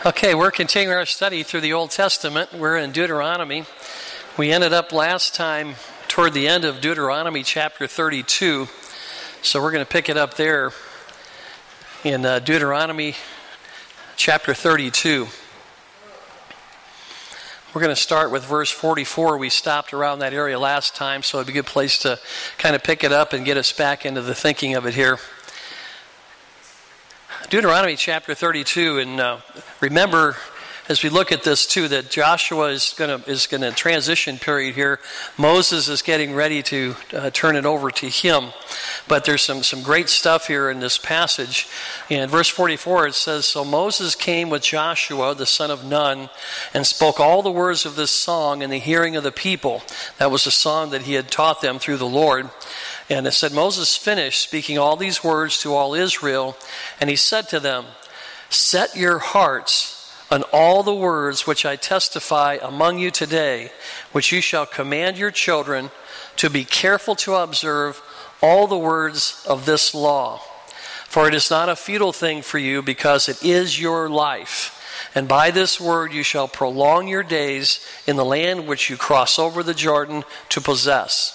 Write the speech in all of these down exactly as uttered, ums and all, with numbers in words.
Okay, we're continuing our study through the Old Testament. We're in Deuteronomy. We ended up last time toward the end of Deuteronomy chapter thirty-two. So we're going to pick it up there in uh, Deuteronomy chapter thirty-two. We're going to start with verse forty-four. We stopped around that area last time, so it'd be a good place to kind of pick it up and get us back into the thinking of it here. Deuteronomy chapter thirty-two, and uh, remember, as we look at this too, that Joshua is going to is going to transition period here. Moses is getting ready to uh, turn it over to him, but there's some some great stuff here in this passage. In verse forty-four, it says, "So Moses came with Joshua, the son of Nun, and spoke all the words of this song in the hearing of the people." That was a song that he had taught them through the Lord. And it said, Moses finished speaking all these words to all Israel, and he said to them, "Set your hearts on all the words which I testify among you today, which you shall command your children to be careful to observe all the words of this law. For it is not a futile thing for you, because it is your life. And by this word you shall prolong your days in the land which you cross over the Jordan to possess."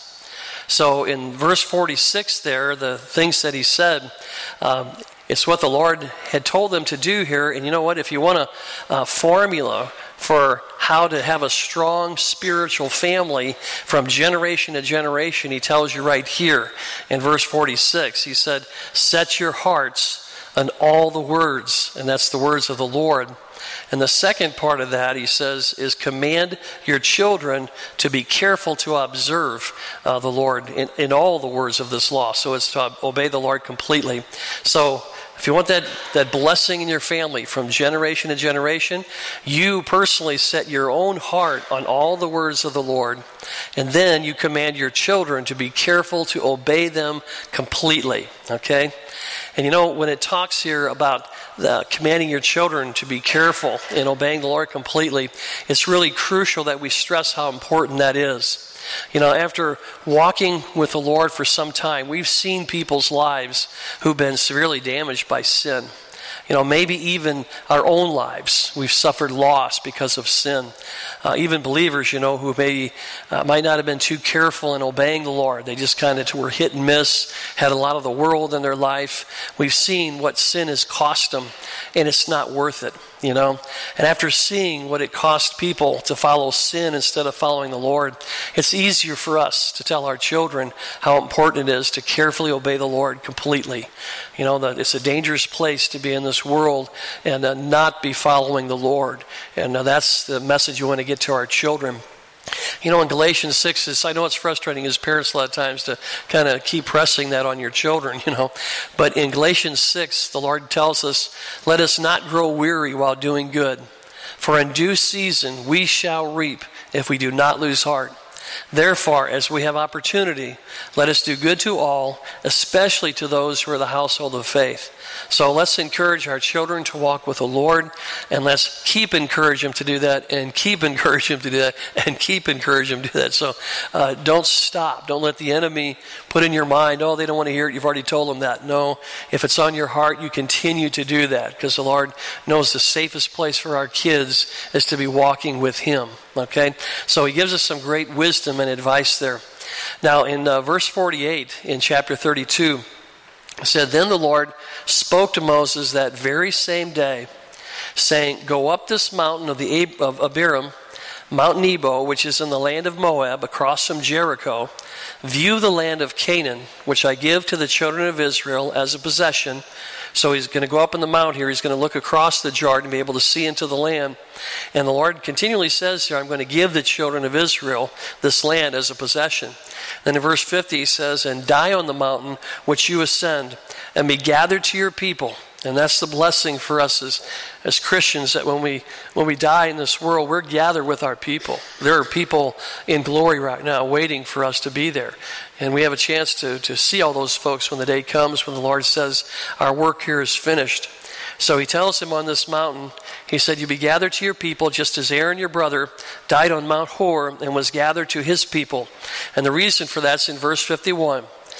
So in verse forty-six there, the things that he said, um, it's what the Lord had told them to do here. And you know what? If you want a, a formula for how to have a strong spiritual family from generation to generation, he tells you right here in verse forty-six. He said, "Set your hearts on all the words," and that's the words of the Lord. And the second part of that, he says, is command your children to be careful to observe uh, the Lord in, in all the words of this law. So it's to obey the Lord completely. So if you want that, that blessing in your family from generation to generation, you personally set your own heart on all the words of the Lord. And then you command your children to be careful to obey them completely. Okay? And you know, when it talks here about the commanding your children to be careful in obeying the Lord completely, it's really crucial that we stress how important that is. You know, after walking with the Lord for some time, we've seen people's lives who've been severely damaged by sin. You know, maybe even our own lives, we've suffered loss because of sin. Uh, even believers, you know, who maybe uh, might not have been too careful in obeying the Lord. They just kind of were hit and miss, had a lot of the world in their life. We've seen what sin has cost them, and it's not worth it, you know. And after seeing what it cost people to follow sin instead of following the Lord, it's easier for us to tell our children how important it is to carefully obey the Lord completely. You know, that it's a dangerous place to be in this world and uh, not be following the Lord. And uh, that's the message you want to get to our children. You know, in Galatians six, it's, I know it's frustrating as parents a lot of times to kind of keep pressing that on your children, you know. But in Galatians six, the Lord tells us, "Let us not grow weary while doing good. For in due season we shall reap if we do not lose heart. Therefore, as we have opportunity, let us do good to all, especially to those who are the household of faith." So let's encourage our children to walk with the Lord, and let's keep encouraging them to do that, and keep encouraging them to do that, and keep encouraging them to do that. So uh, don't stop. Don't let the enemy put in your mind, "Oh, they don't want to hear it. You've already told them that." No, if it's on your heart, you continue to do that, because the Lord knows the safest place for our kids is to be walking with Him. Okay? So He gives us some great wisdom and advice there. Now, in uh, verse forty-eight in chapter thirty-two, it said, "Then the Lord spoke to Moses that very same day, saying, Go up this mountain of the Ab- of Abiram, Mount Nebo, which is in the land of Moab, across from Jericho. View the land of Canaan, which I give to the children of Israel as a possession." So he's going to go up in the mount here. He's going to look across the Jordan and be able to see into the land. And the Lord continually says here, "I'm going to give the children of Israel this land as a possession." Then in verse fifty he says, "And die on the mountain which you ascend, and be gathered to your people." And that's the blessing for us as, as Christians, that when we when we die in this world, we're gathered with our people. There are people in glory right now waiting for us to be there. And we have a chance to, to see all those folks when the day comes, when the Lord says, our work here is finished. So he tells him on this mountain, he said, "You be gathered to your people, just as Aaron your brother died on Mount Hor and was gathered to his people." And the reason for that's in verse fifty-one.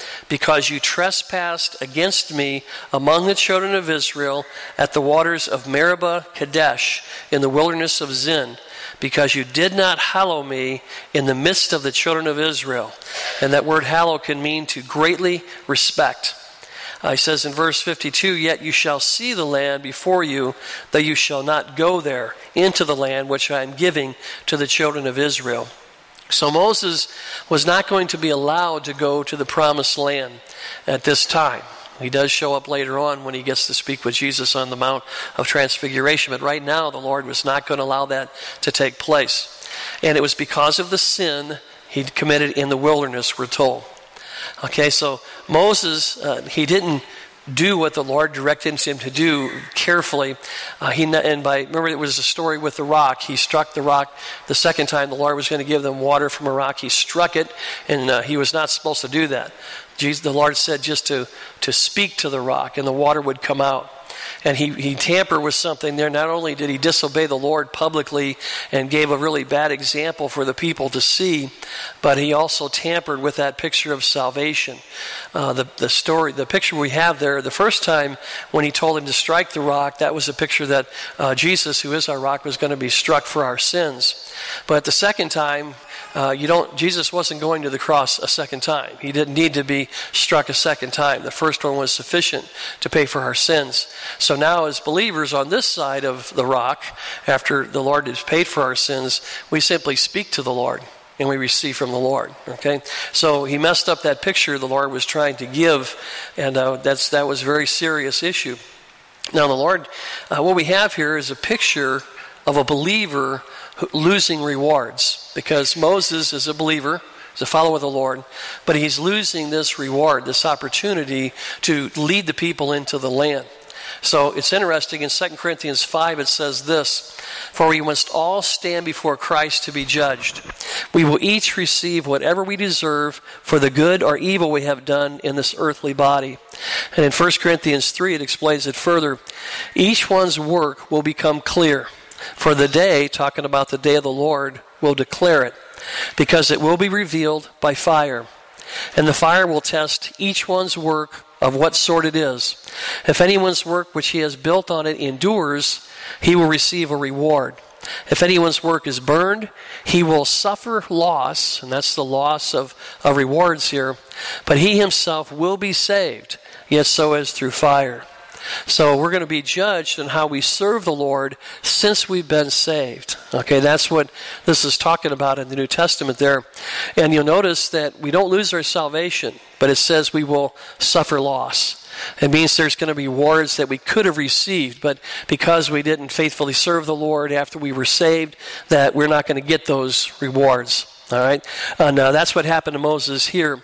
because you trespassed against me among the children of Israel at the waters of Meribah Kadesh in the wilderness of Zin, because you did not hallow me in the midst of the children of Israel. And that word hallow can mean to greatly respect. Uh, he says in verse fifty-two, yet you shall see the land before you, though you shall not go there into the land which I am giving to the children of Israel. So Moses was not going to be allowed to go to the promised land at this time. He does show up later on when he gets to speak with Jesus on the Mount of Transfiguration. But right now, the Lord was not going to allow that to take place. And it was because of the sin he'd committed in the wilderness, we're told. Okay, so Moses, uh, he didn't do what the Lord directed him to do carefully. Uh, he and by remember it was a story with the rock. He struck the rock the second time. The Lord was going to give them water from a rock. He struck it, and uh, he was not supposed to do that. Jesus, the Lord said just to to speak to the rock, and the water would come out. And he, he tampered with something there. Not only did he disobey the Lord publicly and gave a really bad example for the people to see, but he also tampered with that picture of salvation. Uh, the, the story, the picture we have there, the first time when he told him to strike the rock, that was a picture that uh, Jesus, who is our rock, was going to be struck for our sins. But the second time, Uh, you don't. Jesus wasn't going to the cross a second time. He didn't need to be struck a second time. The first one was sufficient to pay for our sins. So now as believers on this side of the rock, after the Lord has paid for our sins, we simply speak to the Lord and we receive from the Lord. Okay, so he messed up that picture the Lord was trying to give, and uh, that's that was a very serious issue. Now the Lord, uh, what we have here is a picture of a believer losing rewards, because Moses is a believer, he's a follower of the Lord, but he's losing this reward, this opportunity to lead the people into the land. So it's interesting, in Second Corinthians five it says this, for we must all stand before Christ to be judged. We will each receive whatever we deserve for the good or evil we have done in this earthly body. And in First Corinthians three it explains it further. Each one's work will become clear. For the day, talking about the day of the Lord, will declare it, because it will be revealed by fire. And the fire will test each one's work of what sort it is. If anyone's work which he has built on it endures, he will receive a reward. If anyone's work is burned, he will suffer loss, and that's the loss of, of rewards here, but he himself will be saved, yet so as through fire. So we're going to be judged on how we serve the Lord since we've been saved. Okay, that's what this is talking about in the New Testament there. And you'll notice that we don't lose our salvation, but it says we will suffer loss. It means there's going to be rewards that we could have received, but because we didn't faithfully serve the Lord after we were saved, that we're not going to get those rewards. All right, and uh, that's what happened to Moses here.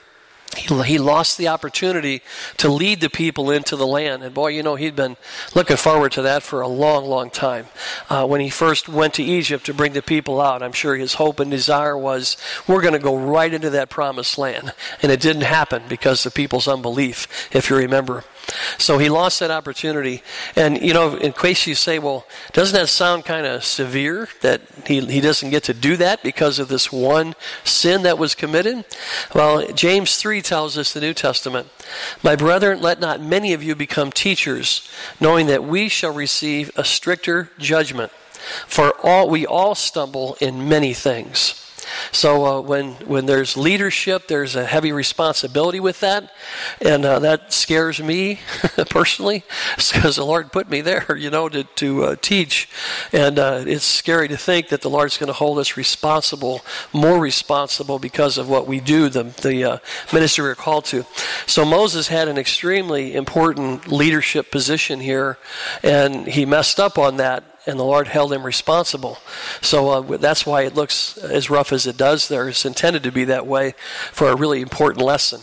He lost the opportunity to lead the people into the land. And boy, you know, he'd been looking forward to that for a long, long time. Uh, when he first went to Egypt to bring the people out, I'm sure his hope and desire was, we're going to go right into that promised land. And it didn't happen because of people's unbelief, if you remember. So he lost that opportunity. And, you know, in case you say, well, doesn't that sound kind of severe that he, he doesn't get to do that because of this one sin that was committed? Well, James three tells us, the New Testament, my brethren, let not many of you become teachers, knowing that we shall receive a stricter judgment. For all we all stumble in many things. So uh, when when there's leadership, there's a heavy responsibility with that, and uh, that scares me personally, because the Lord put me there, you know, to to uh, teach, and uh, it's scary to think that the Lord's going to hold us responsible, more responsible because of what we do, the the uh, ministry we're called to. So Moses had an extremely important leadership position here, and he messed up on that. And the Lord held him responsible. So uh, that's why it looks as rough as it does there. It's intended to be that way for a really important lesson.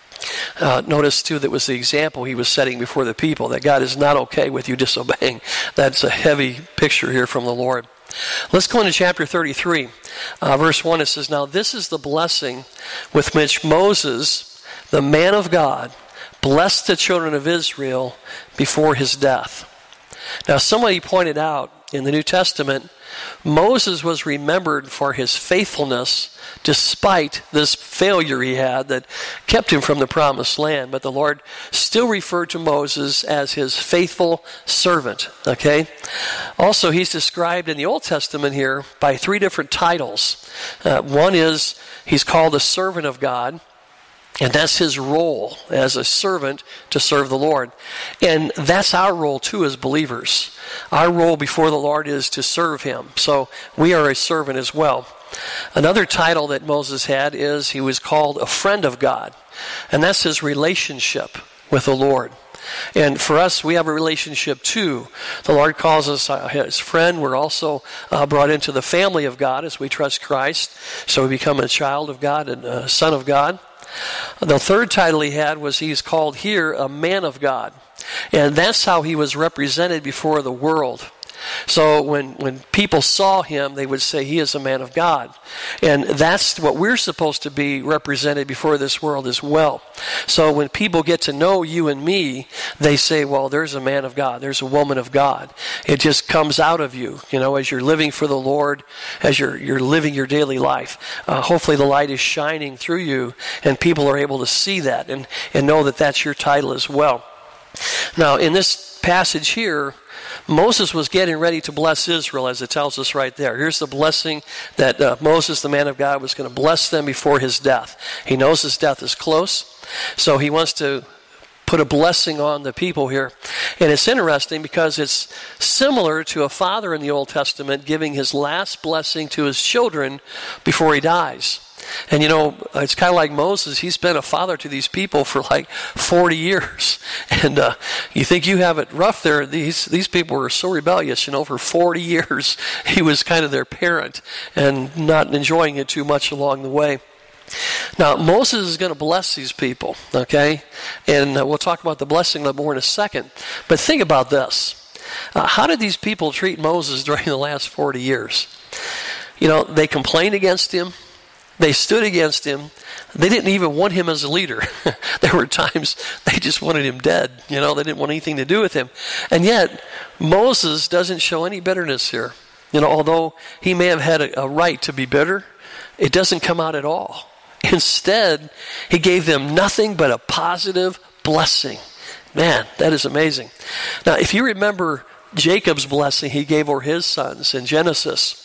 Uh, notice, too, that was the example he was setting before the people, that God is not okay with you disobeying. That's a heavy picture here from the Lord. Let's go into chapter thirty-three. Uh, verse one, it says, now this is the blessing with which Moses, the man of God, blessed the children of Israel before his death. Now, somebody pointed out in the New Testament, Moses was remembered for his faithfulness despite this failure he had that kept him from the promised land. But the Lord still referred to Moses as his faithful servant. Okay? Also, he's described in the Old Testament here by three different titles. Uh, one is he's called a servant of God. And that's his role as a servant to serve the Lord. And that's our role too as believers. Our role before the Lord is to serve him. So we are a servant as well. Another title that Moses had is he was called a friend of God. And that's his relationship with the Lord. And for us, we have a relationship too. The Lord calls us his friend. We're also uh, brought into the family of God as we trust Christ. So we become a child of God and a son of God. The third title he had was he's called here a man of God. And that's how he was represented before the world. So when, when people saw him, they would say he is a man of God. And that's what we're supposed to be represented before this world as well. So when people get to know you and me, they say, well, there's a man of God. There's a woman of God. It just comes out of you, you know, as you're living for the Lord, as you're, you're living your daily life. Uh, hopefully the light is shining through you and people are able to see that and, and know that that's your title as well. Now, in this passage here, Moses was getting ready to bless Israel, as it tells us right there. Here's the blessing that uh, Moses, the man of God, was going to bless them before his death. He knows his death is close, so he wants to put a blessing on the people here. And it's interesting because it's similar to a father in the Old Testament giving his last blessing to his children before he dies. And you know, it's kind of like Moses. He's been a father to these people for like forty years. And uh, you think you have it rough there. These these people were so rebellious, you know, for forty years. He was kind of their parent and not enjoying it too much along the way. Now, Moses is going to bless these people, okay? And uh, we'll talk about the blessing a little more in a second. But think about this. Uh, how did these people treat Moses during the last forty years? You know, they complained against him. They stood against him. They didn't even want him as a leader. There were times they just wanted him dead. You know, they didn't want anything to do with him. And yet, Moses doesn't show any bitterness here. You know, although he may have had a, a right to be bitter, it doesn't come out at all. Instead, he gave them nothing but a positive blessing. Man, that is amazing. Now, if you remember Jacob's blessing he gave over his sons in Genesis,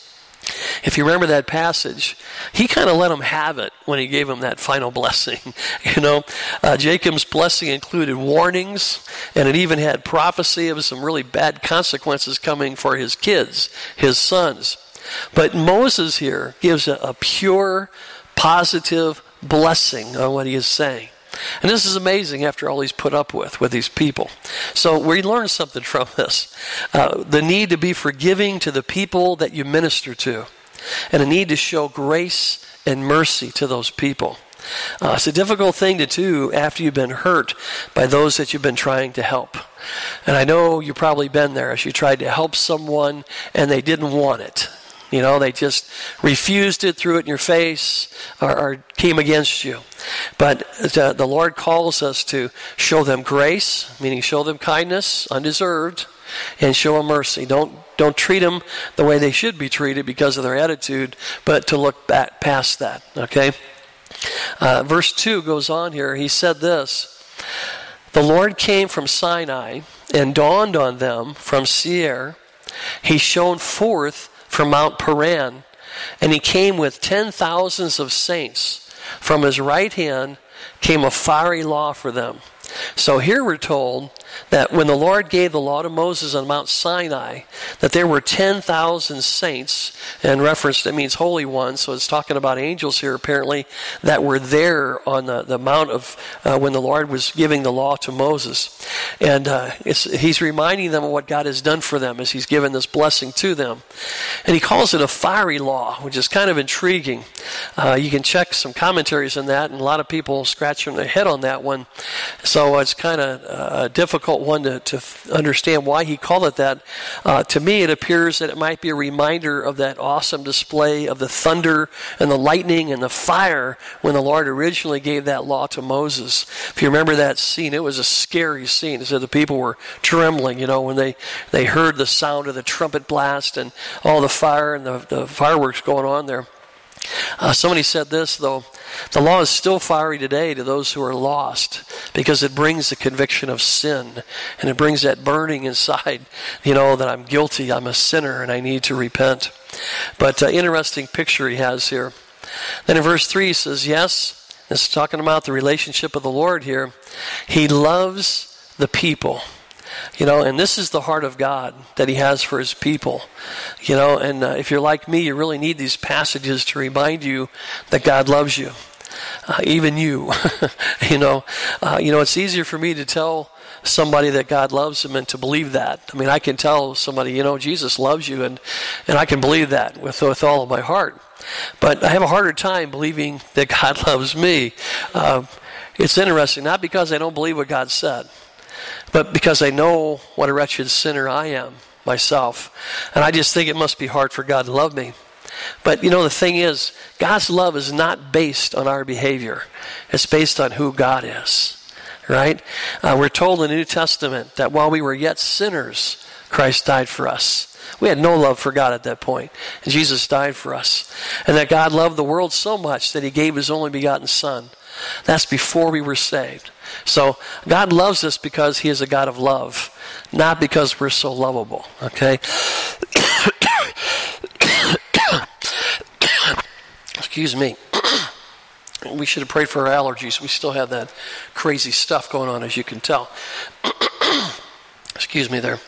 if you remember that passage, he kind of let them have it when he gave them that final blessing. You know, uh, Jacob's blessing included warnings, and it even had prophecy of some really bad consequences coming for his kids, his sons. But Moses here gives a, a pure, positive blessing on what he is saying. And this is amazing after all he's put up with, with these people. So we learn something from this. Uh, the need to be forgiving to the people that you minister to. And a need to show grace and mercy to those people. Uh, it's a difficult thing to do after you've been hurt by those that you've been trying to help. And I know you've probably been there as you tried to help someone and they didn't want it. You know, they just refused it, threw it in your face, or, or came against you. But the, the Lord calls us to show them grace, meaning show them kindness, undeserved, and show them mercy. Don't don't treat them the way they should be treated because of their attitude, but to look back past that, okay? Uh, verse two goes on here. He said this, "The Lord came from Sinai and dawned on them from Seir. He shone forth from Mount Paran, and he came with ten thousands of saints. From his right hand came a fiery law for them." So here we're told that when the Lord gave the law to Moses on Mount Sinai, that there were ten thousand saints, and referenced, it means holy ones, so it's talking about angels here apparently, that were there on the, the mount of uh, when the Lord was giving the law to Moses. And uh, it's, he's reminding them of what God has done for them as he's given this blessing to them. And he calls it a fiery law, which is kind of intriguing. Uh, you can check some commentaries on that, and a lot of people scratching their head on that one. So it's kind of uh, difficult difficult one to, to understand why he called it that. Uh, to me, it appears that it might be a reminder of that awesome display of the thunder and the lightning and the fire when the Lord originally gave that law to Moses. If you remember that scene, it was a scary scene. It said the people were trembling, you know, when they, they heard the sound of the trumpet blast and all the fire and the, the fireworks going on there. Uh, somebody said this, though, the law is still fiery today to those who are lost because it brings the conviction of sin and it brings that burning inside, you know, that I'm guilty, I'm a sinner, and I need to repent. But uh, interesting picture he has here. Then in verse three he says, yes, this is talking about the relationship of the Lord here. He loves the people. You know, and this is the heart of God that he has for his people. You know, and uh, if you're like me, you really need these passages to remind you that God loves you. Uh, even you. you know, uh, you know, it's easier for me to tell somebody that God loves them and to believe that. I mean, I can tell somebody, you know, Jesus loves you, and, and I can believe that with, with all of my heart. But I have a harder time believing that God loves me. Uh, it's interesting, not because I don't believe what God said, but because I know what a wretched sinner I am myself. And I just think it must be hard for God to love me. But, you know, the thing is, God's love is not based on our behavior. It's based on who God is, right? Uh, we're told in the New Testament that while we were yet sinners, Christ died for us. We had no love for God at that point, and Jesus died for us. And that God loved the world so much that he gave his only begotten Son. That's before we were saved. So God loves us because he is a God of love, not because we're so lovable, okay? Excuse me. We should have prayed for our allergies. We still have that crazy stuff going on, as you can tell. Excuse me there.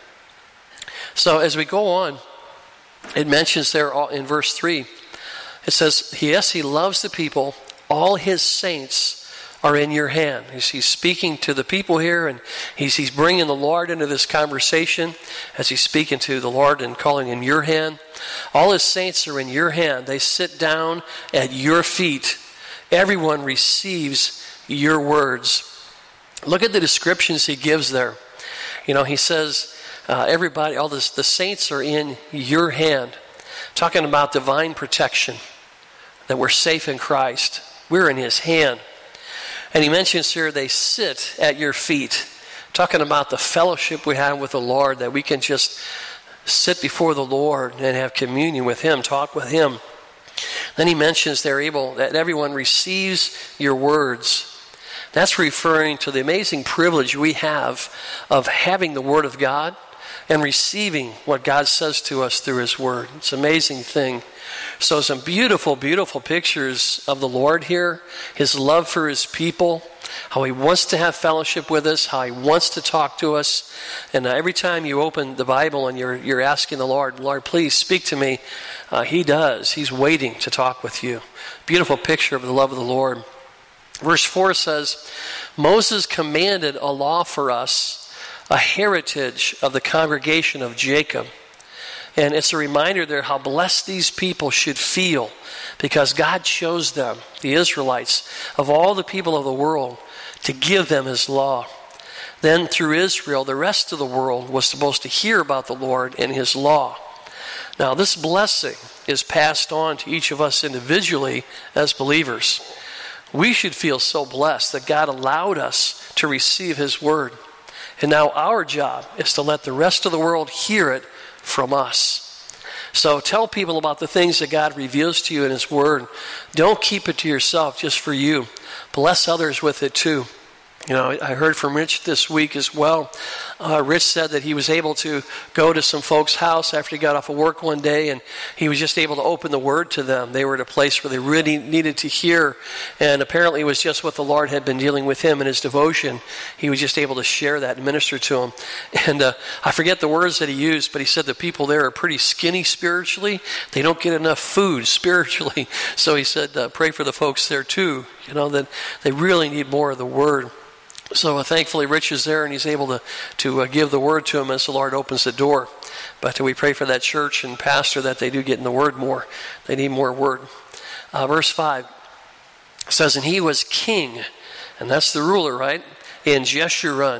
So as we go on, it mentions there in verse three, it says, yes, he loves the people. All his saints are in your hand. He's, he's speaking to the people here, and he's, he's bringing the Lord into this conversation as he's speaking to the Lord and calling him your hand. All his saints are in your hand. They sit down at your feet. Everyone receives your words. Look at the descriptions he gives there. You know, he says, uh, everybody, all this, the saints are in your hand. Talking about divine protection, that we're safe in Christ. We're in his hand. And he mentions here they sit at your feet, talking about the fellowship we have with the Lord, that we can just sit before the Lord and have communion with him, talk with him. Then he mentions they're able, that everyone receives your words. That's referring to the amazing privilege we have of having the Word of God and receiving what God says to us through his Word. It's an amazing thing. So some beautiful, beautiful pictures of the Lord here, his love for his people, how he wants to have fellowship with us, how he wants to talk to us. And uh, every time you open the Bible and you're you're asking the Lord, Lord, please speak to me, uh, he does. He's waiting to talk with you. Beautiful picture of the love of the Lord. Verse four says, Moses commanded a law for us, a heritage of the congregation of Jacob. And it's a reminder there how blessed these people should feel because God chose them, the Israelites, of all the people of the world, to give them his law. Then through Israel, the rest of the world was supposed to hear about the Lord and his law. Now this blessing is passed on to each of us individually as believers. We should feel so blessed that God allowed us to receive his word. And now our job is to let the rest of the world hear it from us. So tell people about the things that God reveals to you in his word. Don't keep it to yourself just for you. Bless others with it too. You know, I heard from Rich this week as well. Uh, Rich said that he was able to go to some folks' house after he got off of work one day, and he was just able to open the Word to them. They were at a place where they really needed to hear, and apparently it was just what the Lord had been dealing with him in his devotion. He was just able to share that and minister to them. And uh, I forget the words that he used, but he said the people there are pretty skinny spiritually. They don't get enough food spiritually. So he said, uh, pray for the folks there too, you know, that they really need more of the Word. So uh, thankfully Rich is there and he's able to, to uh, give the word to him as the Lord opens the door. But uh, we pray for that church and pastor that they do get in the word more. They need more word. Uh, verse five says, and he was king, and that's the ruler, right, in Jeshurun,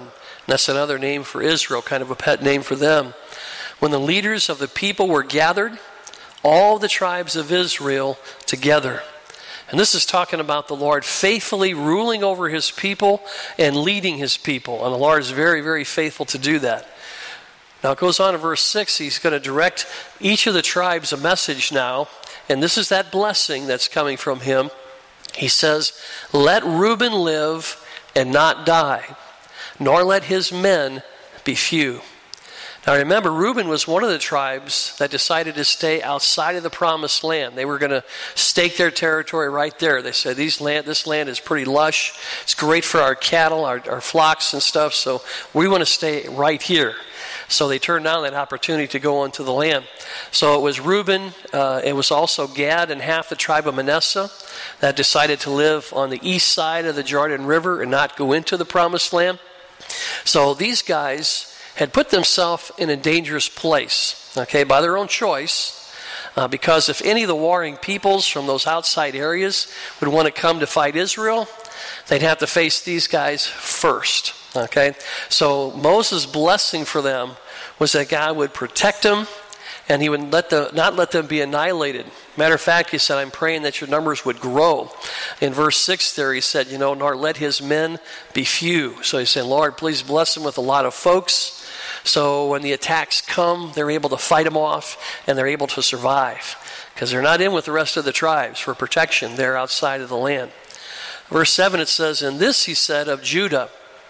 That's another name for Israel, kind of a pet name for them. When the leaders of the people were gathered, all the tribes of Israel together. And this is talking about the Lord faithfully ruling over his people and leading his people. And the Lord is very, very faithful to do that. Now it goes on in verse six. He's going to direct each of the tribes a message now. And this is that blessing that's coming from him. He says, "Let Reuben live and not die, nor let his men be few." Now remember, Reuben was one of the tribes that decided to stay outside of the promised land. They were going to stake their territory right there. They said, These land, this land is pretty lush. It's great for our cattle, our, our flocks and stuff, so we want to stay right here. So they turned down that opportunity to go onto the land. So it was Reuben, uh, it was also Gad and half the tribe of Manasseh that decided to live on the east side of the Jordan River and not go into the promised land. So these guys had put themselves in a dangerous place, okay, by their own choice, uh, because if any of the warring peoples from those outside areas would want to come to fight Israel, they'd have to face these guys first, okay? So Moses' blessing for them was that God would protect them and he would let the, not let them be annihilated. Matter of fact, he said, I'm praying that your numbers would grow. In verse six there, he said, you know, nor let his men be few. So he said, Lord, please bless him with a lot of folks. So when the attacks come, they're able to fight them off and they're able to survive. Because they're not in with the rest of the tribes for protection. They're outside of the land. Verse seven, it says, "And this he said of Judah,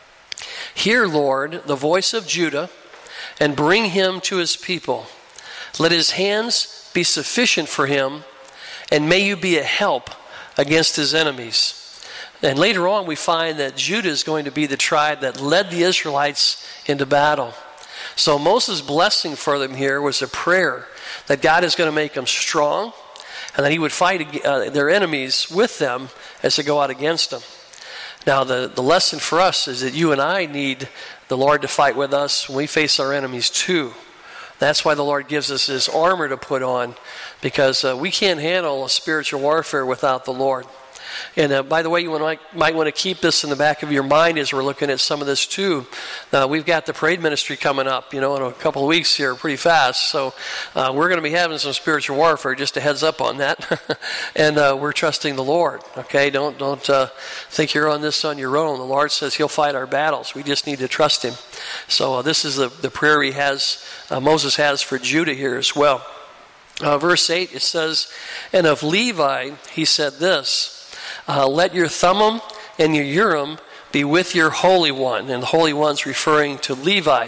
Hear, Lord, the voice of Judah, and bring him to his people. Let his hands be sufficient for him, and may you be a help against his enemies." And later on we find that Judah is going to be the tribe that led the Israelites into battle. So Moses' blessing for them here was a prayer that God is going to make them strong and that he would fight uh, their enemies with them as they go out against them. Now the, the lesson for us is that you and I need the Lord to fight with us when we face our enemies too. That's why the Lord gives us his armor to put on, because uh, we can't handle a spiritual warfare without the Lord. And uh, by the way, you might, might want to keep this in the back of your mind as we're looking at some of this too. Uh, we've got the parade ministry coming up, you know, in a couple of weeks here, pretty fast. So uh, we're going to be having some spiritual warfare. Just a heads up on that. And uh, we're trusting the Lord. Okay, don't don't uh, think you're on this on your own. The Lord says He'll fight our battles. We just need to trust Him. So uh, this is the the prayer He has, uh, Moses has for Judah here as well. Uh, verse eight, it says, "And of Levi He said this. Uh, let your Thummim and your Urim be with your Holy One." And the Holy One's referring to Levi.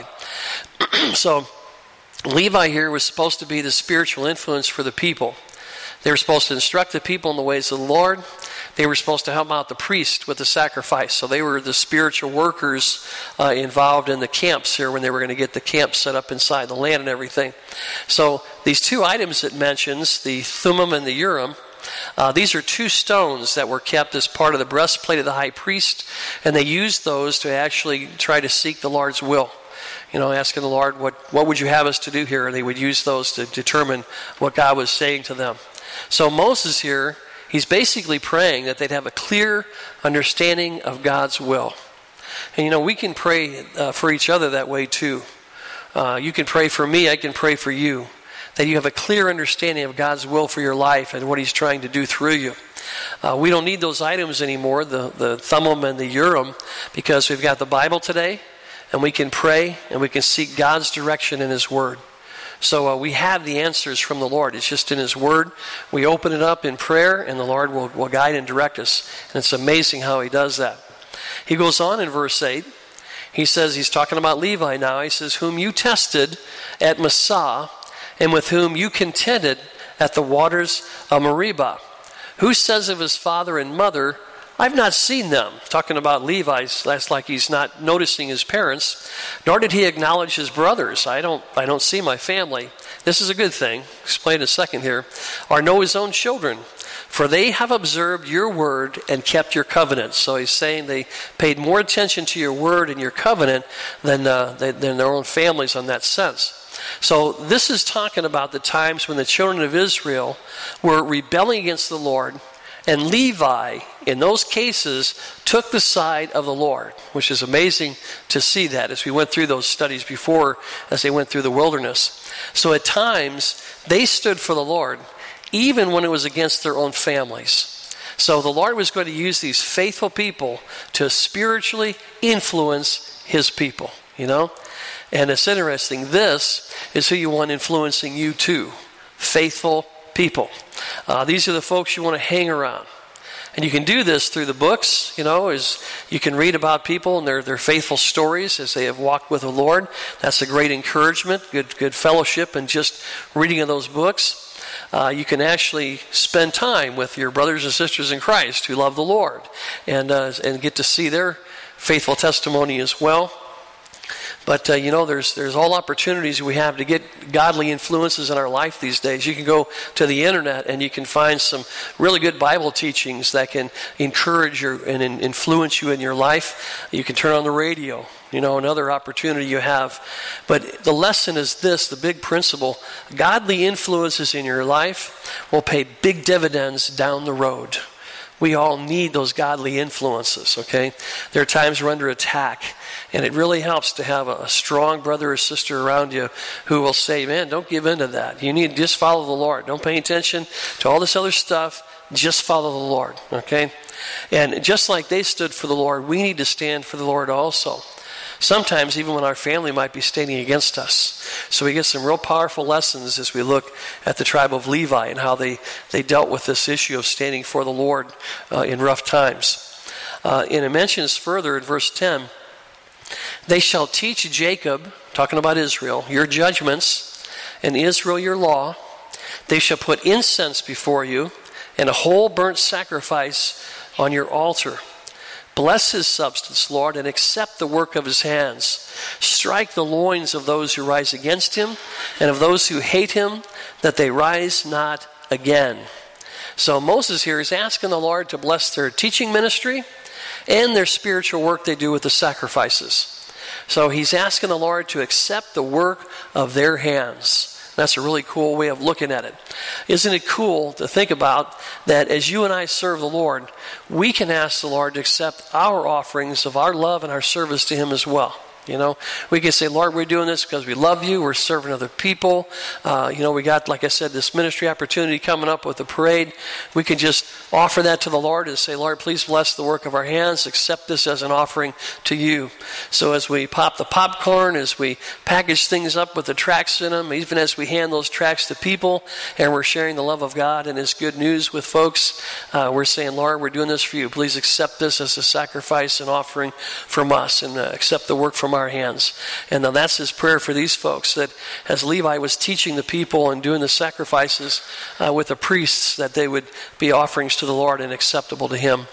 So Levi here was supposed to be the spiritual influence for the people. They were supposed to instruct the people in the ways of the Lord. They were supposed to help out the priest with the sacrifice. So they were the spiritual workers uh, involved in the camps here when they were going to get the camp set up inside the land and everything. So these two items it mentions, the Thummim and the Urim, Uh, these are two stones that were kept as part of the breastplate of the high priest, and they used those to actually try to seek the Lord's will. You know, asking the Lord, what, what would you have us to do here? And they would use those to determine what God was saying to them. So Moses here, he's basically praying that they'd have a clear understanding of God's will. And you know, we can pray uh, for each other that way too. Uh, you can pray for me, I can pray for you. That you have a clear understanding of God's will for your life and what He's trying to do through you. Uh, we don't need those items anymore, the, the Thummim and the Urim, because we've got the Bible today, and we can pray, and we can seek God's direction in His Word. So uh, we have the answers from the Lord. It's just in His Word. We open it up in prayer, and the Lord will, will guide and direct us. And it's amazing how He does that. He goes on in verse eight. He says, he's talking about Levi now. He says, "Whom you tested at Massah, and with whom you contended at the waters of Meribah. Who says of his father and mother, I've not seen them." Talking about Levi, that's like he's not noticing his parents. "Nor did he acknowledge his brothers. I don't, I don't see my family." This is a good thing. Explain in a second here. "Or know his own children. For they have observed your word and kept your covenant." So he's saying they paid more attention to your word and your covenant than, uh, than their own families in that sense. So this is talking about the times when the children of Israel were rebelling against the Lord And Levi, in those cases, took the side of the Lord, which is amazing to see that as we went through those studies before, as they went through the wilderness. So at times, they stood for the Lord, even when it was against their own families. So the Lord was going to use these faithful people to spiritually influence his people, you know? And it's interesting. This is who you want influencing you too. Faithful people. Uh, these are the folks you want to hang around. And you can do this through the books, you know, as you can read about people and their, their faithful stories as they have walked with the Lord. That's a great encouragement, good, good fellowship, and just reading of those books. Uh, you can actually spend time with your brothers and sisters in Christ who love the Lord and uh, and get to see their faithful testimony as well. But, uh, you know, there's there's all opportunities we have to get godly influences in our life these days. You can go to the internet and you can find some really good Bible teachings that can encourage you and influence you in your life. You can turn on the radio, you know, another opportunity you have. But the lesson is this, the big principle: godly influences in your life will pay big dividends down the road. We all need those godly influences, okay? There are times we're under attack, and it really helps to have a strong brother or sister around you who will say, man, don't give in to that. You need to just follow the Lord. Don't pay attention to all this other stuff. Just follow the Lord, okay? And just like they stood for the Lord, we need to stand for the Lord also. Sometimes even when our family might be standing against us. So we get some real powerful lessons as we look at the tribe of Levi and how they, they dealt with this issue of standing for the Lord uh, in rough times. Uh, and it mentions further in verse ten, they shall teach Jacob, talking about Israel, your judgments, and Israel your law. They shall put incense before you and a whole burnt sacrifice on your altar. Bless his substance, Lord, and accept the work of his hands. Strike the loins of those who rise against him, and of those who hate him, that they rise not again. So Moses here is asking the Lord to bless their teaching ministry and their spiritual work they do with the sacrifices. So he's asking the Lord to accept the work of their hands. That's a really cool way of looking at it. Isn't it cool to think about that as you and I serve the Lord, we can ask the Lord to accept our offerings of our love and our service to him as well. You know, we can say, Lord, we're doing this because we love you. We're serving other people. Uh, you know, we got, like I said, this ministry opportunity coming up with the parade. We can just offer that to the Lord and say, Lord, please bless the work of our hands. Accept this as an offering to you. So as we pop the popcorn, as we package things up with the tracts in them, even as we hand those tracts to people and we're sharing the love of God and his good news with folks, uh, we're saying, Lord, we're doing this for you. Please accept this as a sacrifice and offering from us, and uh, accept the work from our hands. And now that's his prayer for these folks, that as Levi was teaching the people and doing the sacrifices uh, with the priests, that they would be offerings to the Lord and acceptable to him.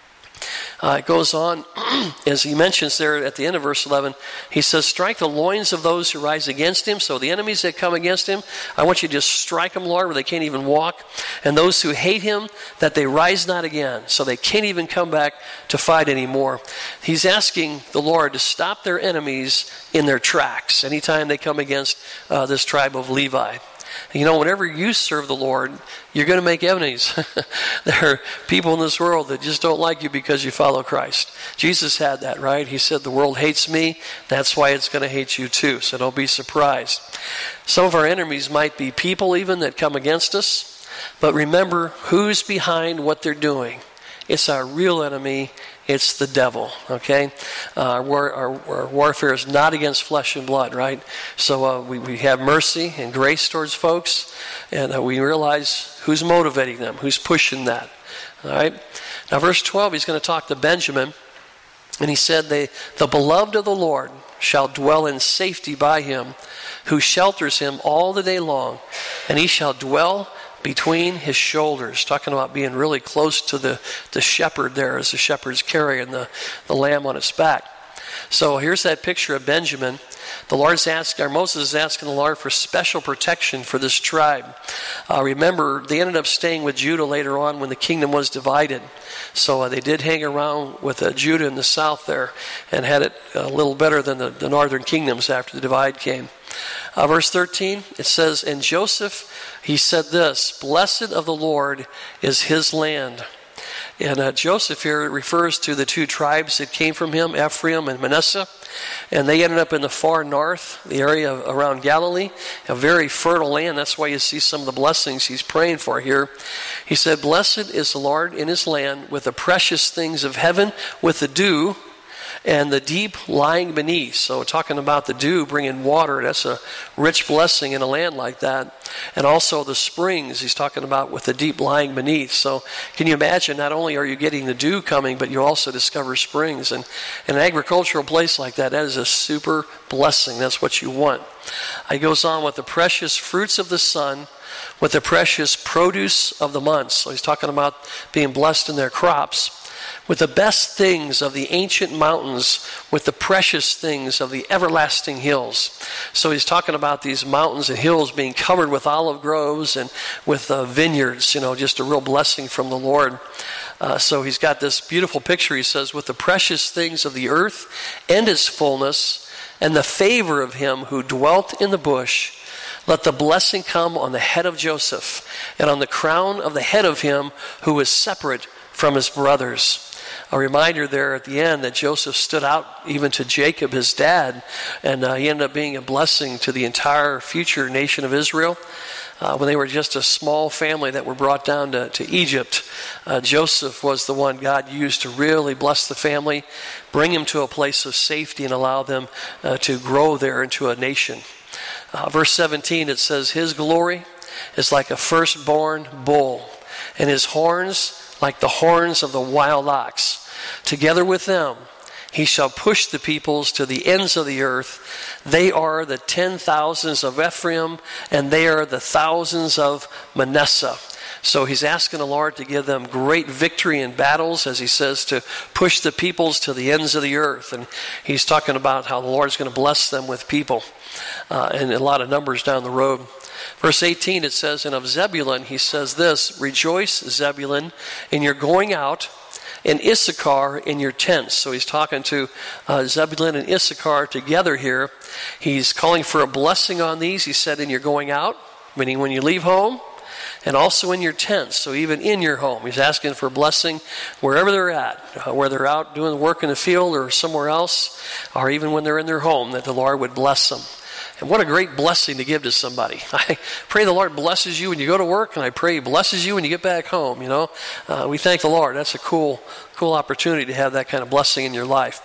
Uh, it goes on, as he mentions there at the end of verse eleven, he says, strike the loins of those who rise against him. So the enemies that come against him, I want you to just strike them, Lord, where they can't even walk. And those who hate him, that they rise not again. So they can't even come back to fight anymore. He's asking the Lord to stop their enemies in their tracks anytime they come against uh, this tribe of Levi. You know, whenever you serve the Lord, you're going to make enemies. There are people in this world that just don't like you because you follow Christ. Jesus had that, right? He said, the world hates me. That's why it's going to hate you too. So don't be surprised. Some of our enemies might be people even that come against us. But remember, who's behind what they're doing? It's our real enemy. It's the devil, okay? Uh, our, war, our, our warfare is not against flesh and blood, right? So uh, we, we have mercy and grace towards folks, and uh, we realize who's motivating them, who's pushing that, all right? Now, verse twelve, he's going to talk to Benjamin, and he said, they, the beloved of the Lord shall dwell in safety by him, who shelters him all the day long, and he shall dwell between his shoulders, talking about being really close to the, the shepherd there as the shepherd's carrying the, the lamb on its back. So here's that picture of Benjamin. The Lord's asking, or Moses is asking the Lord for special protection for this tribe. Uh, remember, they ended up staying with Judah later on when the kingdom was divided. So uh, they did hang around with uh, Judah in the south there and had it a little better than the, the northern kingdoms after the divide came. Uh, verse thirteen, it says, and Joseph, he said this, blessed of the Lord is his land, And uh, Joseph here refers to the two tribes that came from him, Ephraim and Manasseh. And they ended up in the far north, the area around Galilee, a very fertile land. That's why you see some of the blessings he's praying for here. He said, "Blessed is the Lord in his land with the precious things of heaven, with the dew, and the deep lying beneath." So talking about the dew bringing water, that's a rich blessing in a land like that. And also the springs, he's talking about with the deep lying beneath. So can you imagine, not only are you getting the dew coming, but you also discover springs. And in an agricultural place like that, that is a super blessing. That's what you want. He goes on with the precious fruits of the sun, with the precious produce of the months. So he's talking about being blessed in their crops. With the best things of the ancient mountains, with the precious things of the everlasting hills. So he's talking about these mountains and hills being covered with olive groves and with uh, vineyards, you know, just a real blessing from the Lord. Uh, so he's got this beautiful picture, he says, with the precious things of the earth and its fullness, and the favor of him who dwelt in the bush. Let the blessing come on the head of Joseph, and on the crown of the head of him who is separate from his brothers. A reminder there at the end that Joseph stood out even to Jacob, his dad, and uh, he ended up being a blessing to the entire future nation of Israel. Uh, when they were just a small family that were brought down to, to Egypt, uh, Joseph was the one God used to really bless the family, bring him to a place of safety, and allow them uh, to grow there into a nation. Uh, verse seventeen, it says, "His glory is like a firstborn bull, and his horns like the horns of the wild ox. Together with them, he shall push the peoples to the ends of the earth. They are the ten thousands of Ephraim, and they are the thousands of Manasseh." So he's asking the Lord to give them great victory in battles, as he says, to push the peoples to the ends of the earth. And he's talking about how the Lord's going to bless them with people, uh, and a lot of numbers down the road. Verse eighteen, it says, "And of Zebulun," he says this, "Rejoice, Zebulun, in your going out, and Issachar in your tents." So he's talking to uh, Zebulun and Issachar together here. He's calling for a blessing on these. He said, "In your going out," meaning when you leave home, and also in your tents. So even in your home, he's asking for a blessing wherever they're at, uh, whether they're out doing work in the field or somewhere else, or even when they're in their home, that the Lord would bless them. And what a great blessing to give to somebody. I pray the Lord blesses you when you go to work, and I pray he blesses you when you get back home, you know. Uh, we thank the Lord. That's a cool, cool opportunity to have that kind of blessing in your life.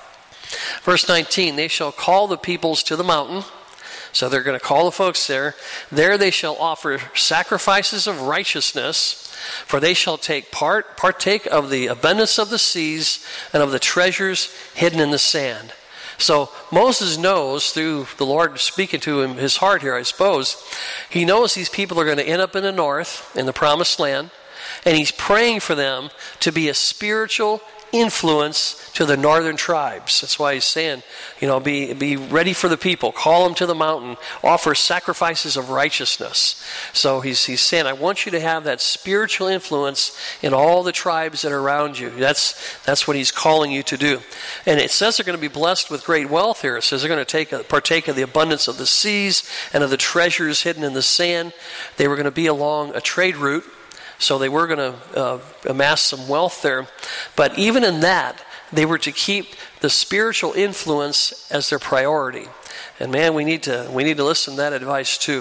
Verse nineteen, "They shall call the peoples to the mountain." So they're going to call the folks there. "There they shall offer sacrifices of righteousness, for they shall take part, partake of the abundance of the seas and of the treasures hidden in the sand." So Moses knows, through the Lord speaking to him, his heart here, I suppose, he knows these people are going to end up in the north, in the promised land, and he's praying for them to be a spiritual influence to the northern tribes. That's why he's saying, you know, be be ready for the people. Call them to the mountain. Offer sacrifices of righteousness. So he's he's saying, I want you to have that spiritual influence in all the tribes that are around you. That's that's what he's calling you to do. And it says they're going to be blessed with great wealth here. It says they're going to take a, partake of the abundance of the seas and of the treasures hidden in the sand. They were going to be along a trade route. So they were going to uh, amass some wealth there. But even in that, they were to keep the spiritual influence as their priority. And man, we need to we need to listen to that advice too.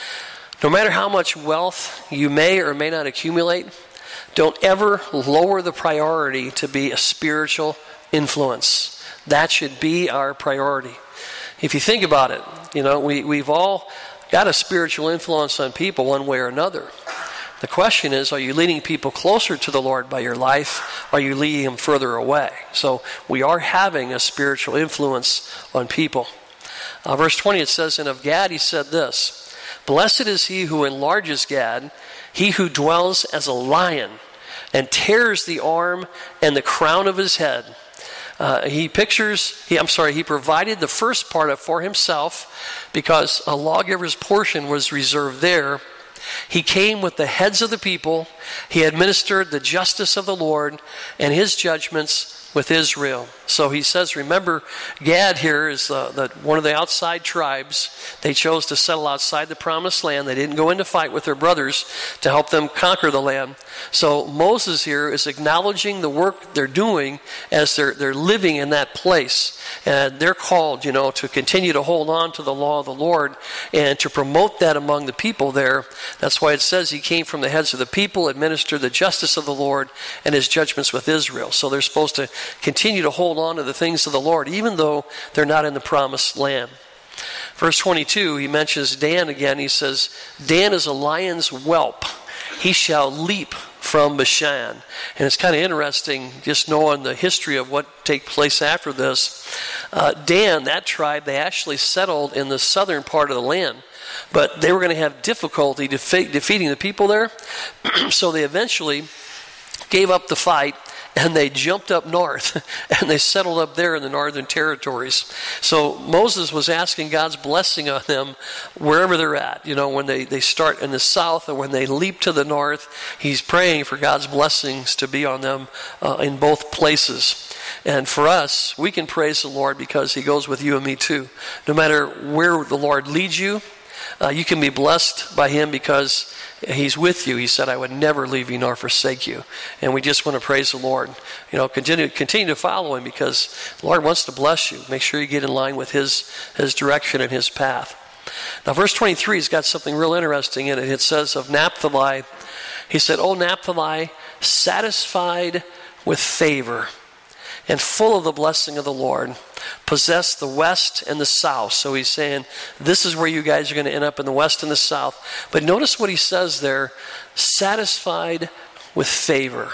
No matter how much wealth you may or may not accumulate, don't ever lower the priority to be a spiritual influence. That should be our priority. If you think about it, you know, we, we've all got a spiritual influence on people one way or another. The question is, are you leading people closer to the Lord by your life? Or are you leading them further away? So we are having a spiritual influence on people. Uh, verse twenty, it says, "And of Gad he said this, Blessed is he who enlarges Gad, he who dwells as a lion, and tears the arm and the crown of his head." Uh, he pictures, he, I'm sorry, he provided the first part of for himself because a lawgiver's portion was reserved there. He came with the heads of the people He administered the justice of the Lord and his judgments with Israel. So he says, remember, Gad here is uh, the, one of the outside tribes. They chose to settle outside the promised land. They didn't go in to fight with their brothers to help them conquer the land. So Moses here is acknowledging the work they're doing as they're, they're living in that place. And they're called, you know, to continue to hold on to the law of the Lord and to promote that among the people there. That's why it says he came from the heads of the people, administered the justice of the Lord and his judgments with Israel. So they're supposed to continue to hold on to the things of the Lord, even though they're not in the promised land. Verse twenty-two, he mentions Dan again. He says, Dan is a lion's whelp. He shall leap from Bashan. And it's kind of interesting just knowing the history of what takes place after this. Uh, Dan, that tribe, they actually settled in the southern part of the land. But they were going to have difficulty defe- defeating the people there. So they eventually gave up the fight, and they jumped up north, and they settled up there in the northern territories. So Moses was asking God's blessing on them wherever they're at. You know, when they, they start in the south or when they leap to the north, he's praying for God's blessings to be on them uh, in both places. And for us, we can praise the Lord because he goes with you and me too. No matter where the Lord leads you, uh, you can be blessed by him because he's with you. He said, I would never leave you nor forsake you. And we just want to praise the Lord. You know, continue, continue to follow him because the Lord wants to bless you. Make sure you get in line with his, his direction and his path. Now, verse twenty-three has got something real interesting in it. It says of Naphtali, he said, O Naphtali, satisfied with favor and full of the blessing of the Lord, possess the west and the south. So he's saying, this is where you guys are going to end up, in the west and the south. But notice what he says there, satisfied with favor.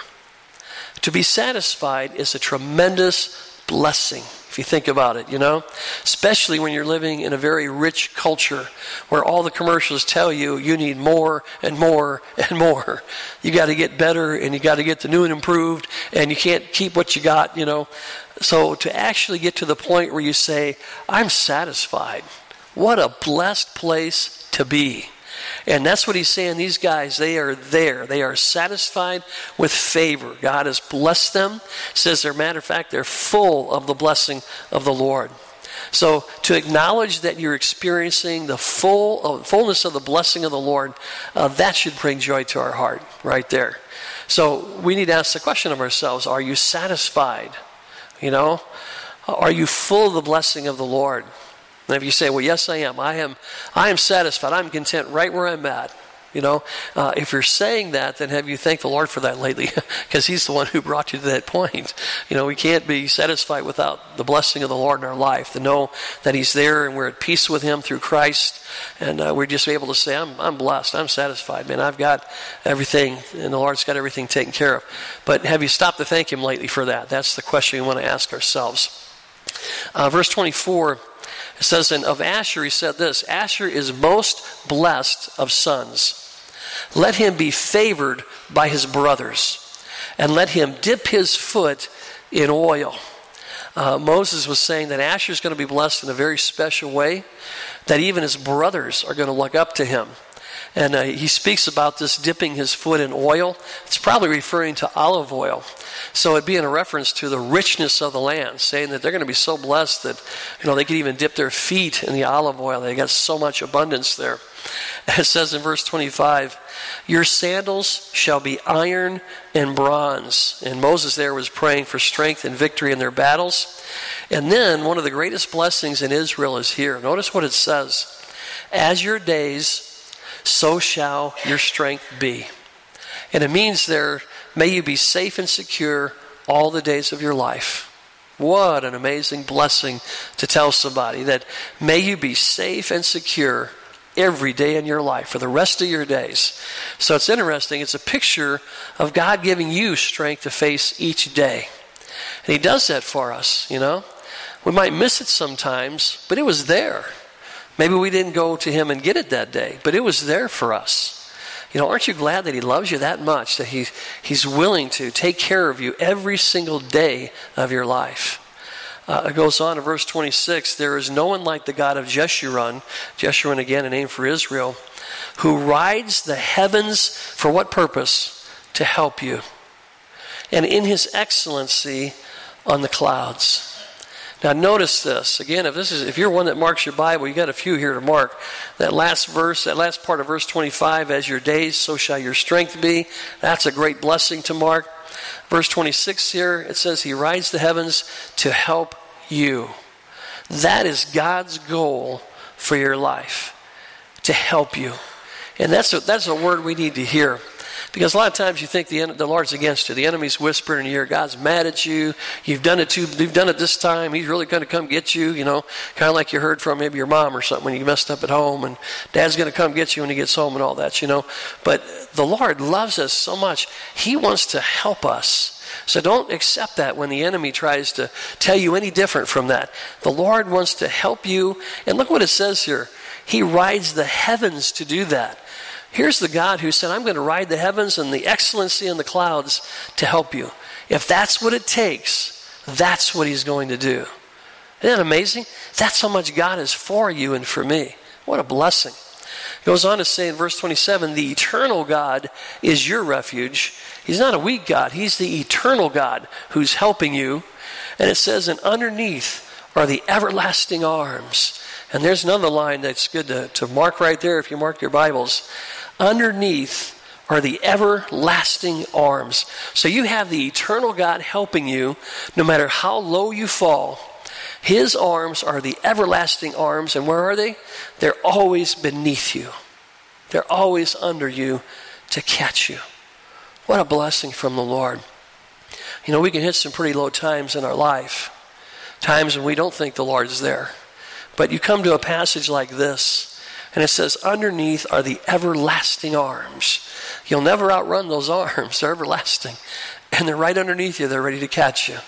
To be satisfied is a tremendous blessing, if you think about it, you know, especially when you're living in a very rich culture where all the commercials tell you you need more and more and more. You got to get better, and you got to get the new and improved, and you can't keep what you got, you know. So to actually get to the point where you say, I'm satisfied, what a blessed place to be. And that's what he's saying. These guys, they are there. They are satisfied with favor. God has blessed them. It says, as a matter of fact, they're full of the blessing of the Lord. So to acknowledge that you're experiencing the full uh, fullness of the blessing of the Lord, uh, that should bring joy to our heart right there. So we need to ask the question of ourselves, are you satisfied? You know, are you full of the blessing of the Lord? And if you say, well, yes, I am. I am I am satisfied. I'm content right where I'm at. You know, uh, if you're saying that, then have you thanked the Lord for that lately? Because he's the one who brought you to that point. You know, we can't be satisfied without the blessing of the Lord in our life, to know that he's there and we're at peace with him through Christ. And uh, we're just able to say, I'm, I'm blessed. I'm satisfied, man. I've got everything, and the Lord's got everything taken care of. But have you stopped to thank him lately for that? That's the question we want to ask ourselves. Uh, verse twenty-four, it says, and of Asher he said this, Asher is most blessed of sons. Let him be favored by his brothers, and let him dip his foot in oil. Uh, Moses was saying that Asher is going to be blessed in a very special way, that even his brothers are going to look up to him. And uh, he speaks about this dipping his foot in oil. It's probably referring to olive oil. So it'd be in a reference to the richness of the land, saying that they're going to be so blessed that, you know, they could even dip their feet in the olive oil. They got so much abundance there. It says in verse twenty-five, your sandals shall be iron and bronze. And Moses there was praying for strength and victory in their battles. And then one of the greatest blessings in Israel is here. Notice what it says. As your days, so shall your strength be. And it means there, may you be safe and secure all the days of your life. What an amazing blessing to tell somebody, that may you be safe and secure every day in your life for the rest of your days. So it's interesting. It's a picture of God giving you strength to face each day. And he does that for us, you know. We might miss it sometimes, but it was there. Maybe we didn't go to him and get it that day, but it was there for us. You know, aren't you glad that he loves you that much, that he, he's willing to take care of you every single day of your life? Uh, it goes on in verse twenty-six, there is no one like the God of Jeshurun, Jeshurun again, a name for Israel, who rides the heavens for what purpose? to help you. And in his excellency on the clouds. Now notice this. Again, if this is if you're one that marks your Bible, you got a few here to mark. That last verse, that last part of verse twenty-five, as your days, so shall your strength be. That's a great blessing to mark. Verse twenty-six here, it says he rides the heavens to help you. That is God's goal for your life, to help you. And that's a, that's a word we need to hear. Because a lot of times you think the, the Lord's against you. The enemy's whispering in your ear, God's mad at you. You've done it too, you've done it this time. He's really going to come get you, you know, kind of like you heard from maybe your mom or something when you messed up at home, and Dad's going to come get you when he gets home and all that, you know. But the Lord loves us so much. He wants to help us. So don't accept that when the enemy tries to tell you any different from that. The Lord wants to help you. And look what it says here. He rides the heavens to do that. Here's the God who said, I'm going to ride the heavens and the excellency in the clouds to help you. If that's what it takes, that's what he's going to do. Isn't that amazing? That's how much God is for you and for me. What a blessing. It goes on to say in verse twenty-seven, the eternal God is your refuge. He's not a weak God. He's the eternal God who's helping you. And it says, and underneath are the everlasting arms. And there's another line that's good to, to mark right there if you mark your Bibles. Underneath are the everlasting arms. So you have the eternal God helping you no matter how low you fall. His arms are the everlasting arms. And where are they? They're always beneath you. They're always under you to catch you. What a blessing from the Lord. You know, we can hit some pretty low times in our life. Times when we don't think the Lord's there. But you come to a passage like this, and it says, underneath are the everlasting arms. You'll never outrun those arms. They're everlasting. And they're right underneath you. They're ready to catch you.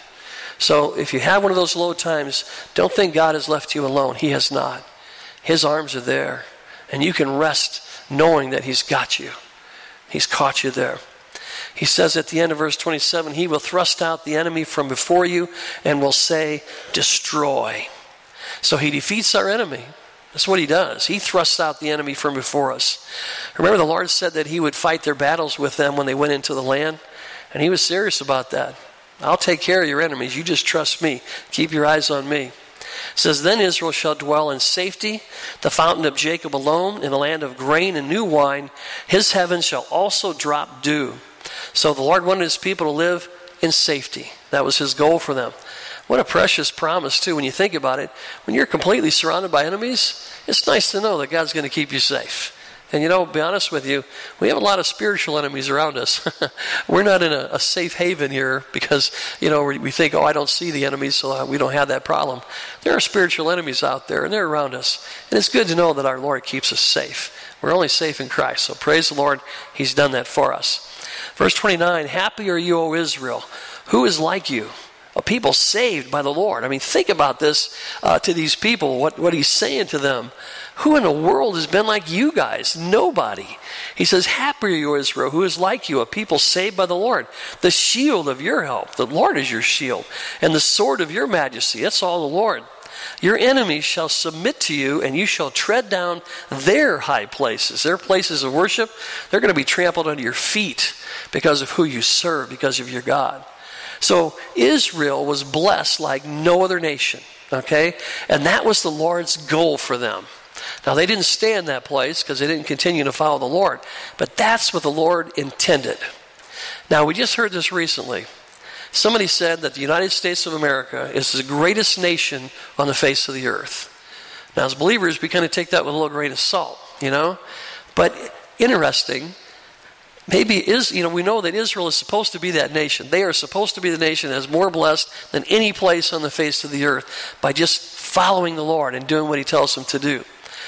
So if you have one of those low times, don't think God has left you alone. He has not. His arms are there. And you can rest knowing that he's got you. He's caught you there. He says at the end of verse twenty-seven, he will thrust out the enemy from before you and will say, destroy. So he defeats our enemy. That's what he does. He thrusts out the enemy from before us. Remember, the Lord said that he would fight their battles with them when they went into the land. And he was serious about that. I'll take care of your enemies. You just trust me. Keep your eyes on me. It says, then Israel shall dwell in safety, the fountain of Jacob alone, in a land of grain and new wine. His heavens shall also drop dew. So the Lord wanted his people to live in safety. That was his goal for them. What a precious promise, too, when you think about it. When you're completely surrounded by enemies, it's nice to know that God's going to keep you safe. And, you know, to be honest with you, we have a lot of spiritual enemies around us. We're not in a, a safe haven here because, you know, we, we think, oh, I don't see the enemies, so we don't have that problem. There are spiritual enemies out there, and they're around us. And it's good to know that our Lord keeps us safe. We're only safe in Christ. So praise the Lord, he's done that for us. Verse twenty-nine, happy are you, O Israel, who is like you? A people saved by the Lord. I mean, think about this uh, to these people, what, what he's saying to them. Who in the world has been like you guys? Nobody. He says, happy are you, Israel, who is like you, a people saved by the Lord. The shield of your help. The Lord is your shield. And the sword of your majesty. That's all the Lord. Your enemies shall submit to you, and you shall tread down their high places. Their places of worship, they're going to be trampled under your feet because of who you serve, because of your God. So Israel was blessed like no other nation, okay? And that was the Lord's goal for them. Now, they didn't stay in that place because they didn't continue to follow the Lord. But that's what the Lord intended. Now, we just heard this recently. Somebody said that the United States of America is the greatest nation on the face of the earth. Now, as believers, we kind of take that with a little grain of salt, you know? But interesting. Maybe is you know we know that Israel is supposed to be that nation. They are supposed to be the nation that is more blessed than any place on the face of the earth by just following the Lord and doing what he tells them to do.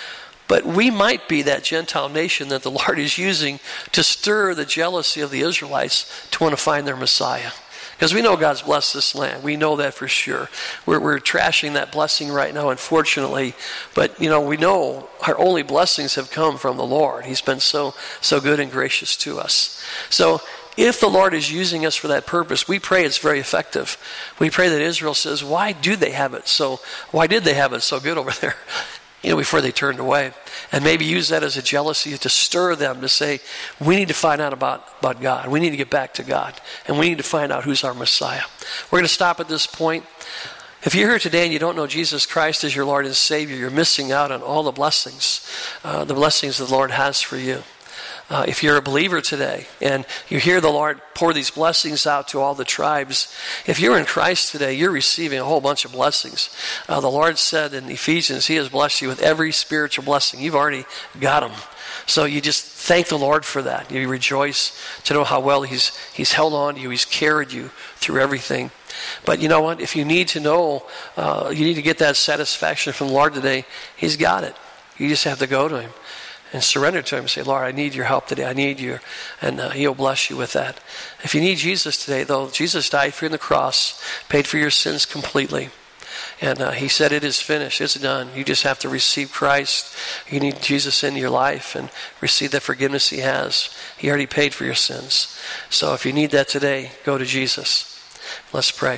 But we might be that Gentile nation that the Lord is using to stir the jealousy of the Israelites to want to find their Messiah. Because we know God's blessed this land. We know that for sure. We're, we're trashing that blessing right now, unfortunately. But, you know, we know our only blessings have come from the Lord. He's been so, so good and gracious to us. So if the Lord is using us for that purpose, we pray it's very effective. We pray that Israel says, why do they have it so, why did they have it so good over there? you know, before they turned away. And maybe use that as a jealousy to stir them to say, we need to find out about, about God. We need to get back to God. And we need to find out who's our Messiah. We're going to stop at this point. If you're here today and you don't know Jesus Christ as your Lord and Savior, you're missing out on all the blessings, uh, the blessings the Lord has for you. Uh, if you're a believer today and you hear the Lord pour these blessings out to all the tribes, if you're in Christ today, you're receiving a whole bunch of blessings. Uh, the Lord said in Ephesians, He has blessed you with every spiritual blessing. You've already got them. So you just thank the Lord for that. You rejoice to know how well He's He's held on to you. He's carried you through everything. But you know what? If you need to know, uh, you need to get that satisfaction from the Lord today, He's got it. You just have to go to Him and surrender to Him and say, Lord, I need your help today. I need you. And uh, He'll bless you with that. If you need Jesus today, though, Jesus died for you on the cross, paid for your sins completely. And uh, He said, it is finished. It's done. You just have to receive Christ. You need Jesus into your life and receive the forgiveness He has. He already paid for your sins. So if you need that today, go to Jesus. Let's pray.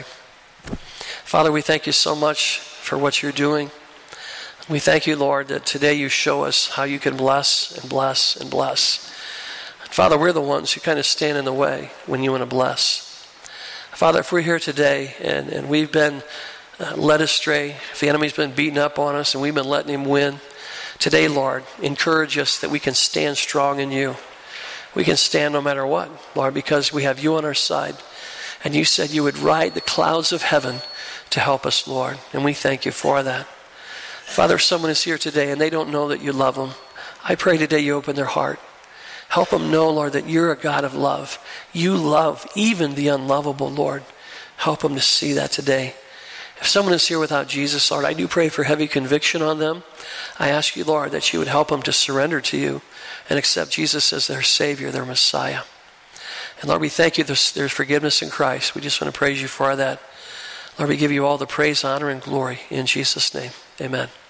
Father, we thank you so much for what you're doing. We thank you, Lord, that today you show us how you can bless and bless and bless. And Father, we're the ones who kind of stand in the way when you want to bless. Father, if we're here today and, and we've been uh, led astray, if the enemy's been beating up on us and we've been letting him win, today, Lord, encourage us that we can stand strong in you. We can stand no matter what, Lord, because we have you on our side. And you said you would ride the clouds of heaven to help us, Lord. And we thank you for that. Father, if someone is here today and they don't know that you love them, I pray today you open their heart. Help them know, Lord, that you're a God of love. You love even the unlovable, Lord. Help them to see that today. If someone is here without Jesus, Lord, I do pray for heavy conviction on them. I ask you, Lord, that you would help them to surrender to you and accept Jesus as their Savior, their Messiah. And Lord, we thank you there's, there's forgiveness in Christ. We just want to praise you for that. Lord, we give you all the praise, honor, and glory in Jesus' name. Amen.